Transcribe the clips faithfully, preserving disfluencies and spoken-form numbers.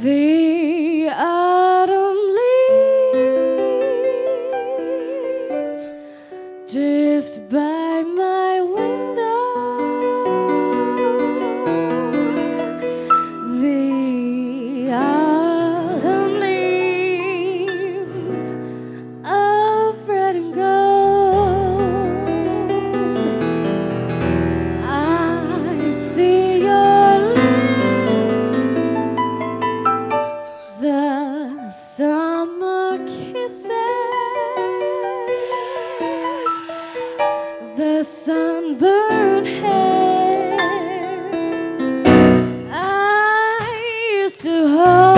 The autumn leaves drift by my window. The autumn leaves of red and gold. I see your lips, the summer kisses, the sunburned hands I used to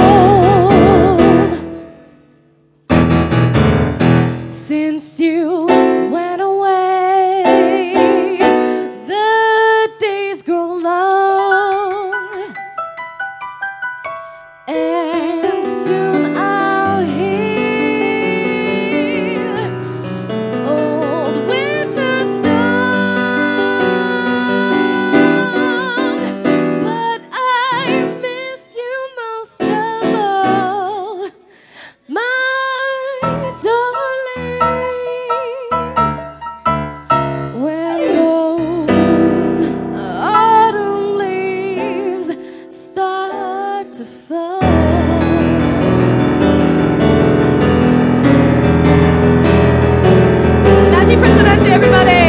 hold. Since you went away, the days grow long, and soon I'll hear old winter song. But I miss you most of all, my darling. When those autumn leaves start to fall. Nati Presidente, everybody!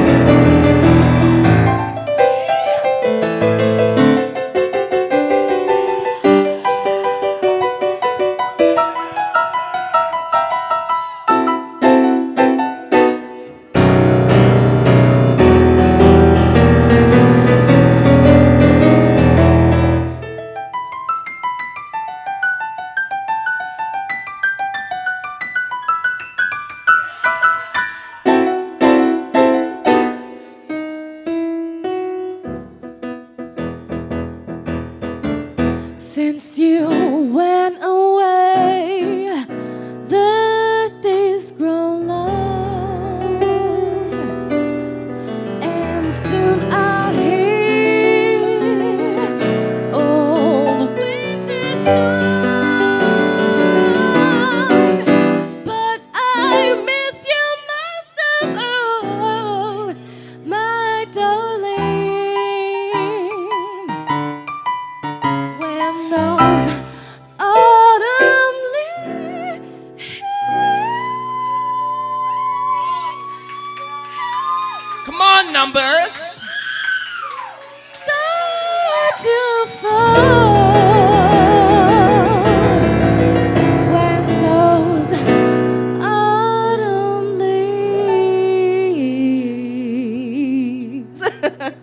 Since you went away, the days grow long, and soon I'll hear old winter song. But I miss you most of all, my darling. When those autumn leaves Come on, numbers. start to fall, when those autumn leaves